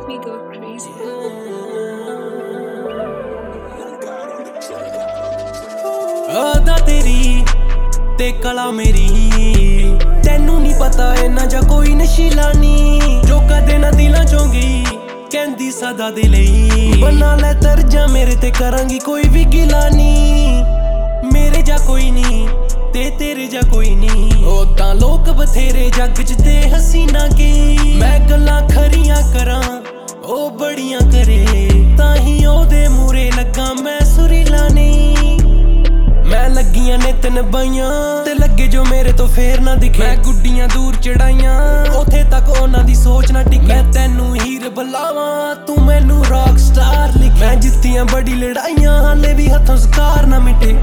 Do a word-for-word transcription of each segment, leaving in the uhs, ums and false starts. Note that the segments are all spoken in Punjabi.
me go crazy. ਆਦਾ ਤੇਰੀ ਤੇ ਕਲਾ ਮੇਰੀ, ਤੈਨੂੰ ਨਹੀਂ ਪਤਾ ਇੰਨਾ ਜਾਂ ਕੋਈ ਨਸ਼ੀਲਾ ਨੀ, ਜੋ ਕਦੇ ਨਾ ਦਿਲਾਂ ਚੋਂ ਗਈ ਕਹਿੰਦੀ ਸਦਾ ਦੇ ਲਈ। ਬਣਾ ਲੈ ਤਰਜਾ ਮੇਰੇ ਤੇ ਕਰਾਂਗੀ ਕੋਈ ਵੀ ਗਿਲਾ ਨੀ, ਮੇਰੇ ਜਾ ਕੋਈ ਨੀ ਤੇ ਤੇਰੇ ਜਾ ਕੋਈ ਨੀ। ਉਦਾਂ ਲੋਕ ਬਥੇਰੇ ਜੱਗ ਚ ਤੇ ਹਸੀਨਾ ਕੀ, ਮੈਂ ਗੱਲਾਂ ਖਰੀਆਂ ਕਰਾਂ ਉਹ ਬੜੀਆਂ ਕਰੇ, ਤਾਂ ਹੀ ਉਹਦੇ ਮੂਰੇ ਲੱਗਾ ਮੈਂ ਸੁਰੀਲਾ ਨੀ। ਮੈਂ ਲੱਗੀਆਂ ਨੇ ਤਿੰਨ ਬਾਈਆਂ ਤੇ ਲੱਗੇ ਜੋ ਮੇਰੇ ਤੋਂ ਫੇਰ ਨਾ ਦਿਖੇ, ਮੈਂ ਗੁੱਡੀਆਂ ਦੂਰ ਚੜਾਈਆਂ ਉੱਥੇ ਤੱਕ ਉਹਨਾਂ ਦੀ ਸੋਚ ਨਾ ਟਿਕੇ। ਮੈਂ ਤੈਨੂੰ ਹੀਰ ਬੁਲਾਵਾਂ ਤੂੰ ਮੈਨੂੰ ਰੌਕ ਸਟਾਰ ਲਿਖ, ਮੈਂ ਜਿੱਤੀਆਂ ਬੜੀ ਲੜਾਈਆਂ ਹਾਲੇ ਵੀ ਹੱਥੋਂ ਸਕਾਰ ਨਾ ਮਿਟੇ।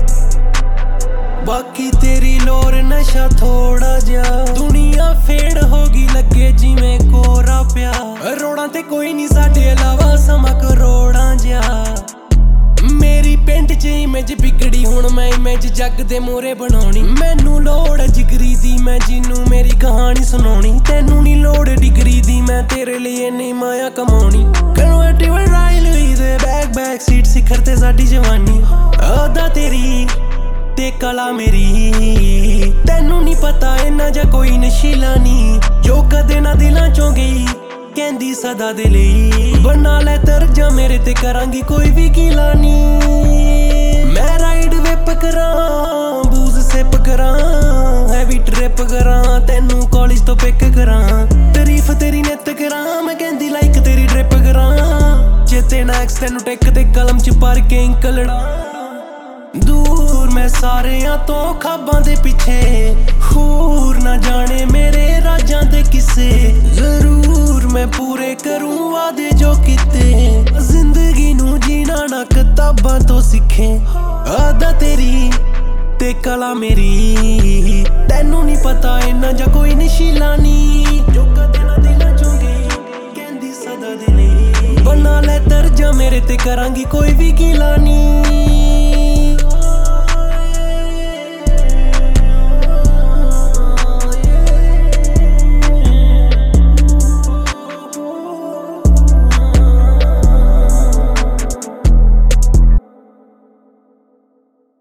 ਬਾਕੀ ਤੇਰੀ ਲੋਰ ਨਸ਼ਾ ਥੋੜਾ ਜਿਹਾ, ਦੁਨੀਆ ਫੇੜ ਹੋ ਗਈ ਲੱਗੇ ਜਿਵੇਂ ਕੋਰਾ ਪਿਆ, ਰੋੜਾਂ ਤੇ ਕੋਈ ਨਹੀਂ ਸਾਡੇ ਇਲਾਵਾ ਸਮਾਂ ਕਰੋੜਾਂ ਜਿਹਾ। ਮੇਰੀ ਪਿੰਡ ਚ ਇਮੇਜ ਵਿਗੜੀ ਹੁਣ ਮੈਂ ਇਮੇਜ ਜੱਗ ਦੇ ਮੂਹਰੇ ਬਣਾਉਣੀ, ਮੈਨੂੰ ਲੋੜ ਜਿਗਰੀ ਦੀ ਮੈਂ ਜਿਹਨੂੰ ਮੇਰੀ ਕਹਾਣੀ ਸੁਣਾਉਣੀ, ਤੈਨੂੰ ਨੀ ਲੋੜ ਡਿਗਰੀ ਦੀ ਮੈਂ ਤੇਰੇ ਲਈ ਇੰਨੀ ਮਾਇਆ ਕਮਾਉਣੀ। ਕਨਵਰਟੇਬਲ ਰਾਇਲ ਹੋਈ ਦੇ ਬੈਕ ਬੈਕ ਸੀਟ ਸਿਖਰ ਤੇ ਸਾਡੀ ਜਵਾਨੀ, ਆਦਾ ਤੇਰੀ ਤੇ ਕਲਾ ਮੇਰੀ, ਤੈਨੂੰ ਨੀ ਪਤਾ ਇੰਨਾ ਜਾਂ ਕੋਈ ਨਸ਼ੀਲਾ ਨੀ, ਜੋ ਕਦੇ ਨਾ ਦਿਲਾਂ ਚੋਂ ਗਈ ਕਹਿੰਦੀ ਸਦਾ ਦੇ ਲਈ। ਬਣਾ ਲੈ ਤਰਜਾ ਮੇਰੇ ਤੇ ਕਰਾਂਗੀ ਕੋਈ ਵੀ ਗਿਲਾ ਨੀ, ਮੈਂ ਰਾਈਡ ਵਿਪ ਕਰਾਂ ਬੂਜ਼ ਸਿਪ ਕਰਾਂ ਹੈਵੀ ਟ੍ਰਿਪ ਕਰਾਂ, ਤੈਨੂੰ ਕਾਲਜ ਤੋਂ ਪਿਕ ਕਰਾਂ, ਤਾਰੀਫ ਤੇਰੀ ਨਿੱਤ ਕਰਾਂ ਮੈਂ ਕਹਿੰਦੀ ਲਾਈਕ ਤੇਰੀ ਟ੍ਰਿਪ ਕਰਾਂ, ਚੇਤੇ ਨਾ ਐਕਸ ਤੈਨੂੰ ਟਿਕ ਤੇ ਕਲਮ ਚ ਭਰ ਕੇ ਇੰਕ ਲੜਾਂ। ਦੂਰ ਮੈਂ ਸਾਰਿਆਂ ਤੋਂ ਖਾਬਾਂ ਦੇ ਪਿੱਛੇ, ਹੋਰ ਨਾ ਜਾਣੇ ਮੇਰੇ ਰਾਜਾਂ ਦੇ ਕਿੱਸੇ, ਜ਼ਰੂਰ ਮੈਂ ਪੂਰੇ ਕਰੂੰ ਵਾਦੇ ਜੋ ਕੀਤੇ, ਜ਼ਿੰਦਗੀ ਨੂੰ ਜੀਣਾ ਨਾ ਕਿਤਾਬਾਂ ਤੋਂ ਸਿੱਖੇ। ਆਦਾ ਤੇਰੀ ਤੇ ਕਲਾ ਮੇਰੀ, ਤੈਨੂੰ ਨੀ ਪਤਾ ਇੰਨਾ ਜਾਂ ਕੋਈ ਨਸ਼ੀਲਾ ਨੀ, ਜੋ ਕਦੇ ਨਾ ਦਿਲਾਂ ਚੋਂ ਗਈ ਕਹਿੰਦੀ ਸਦਾ ਦੇ ਲਈ। ਬਣਾ ਲੈ ਤਰਜਾ ਮੇਰੇ ਤੇ ਕਰਾਂਗੀ ਕੋਈ ਵੀ ਗਿਲਾ ਨੀ।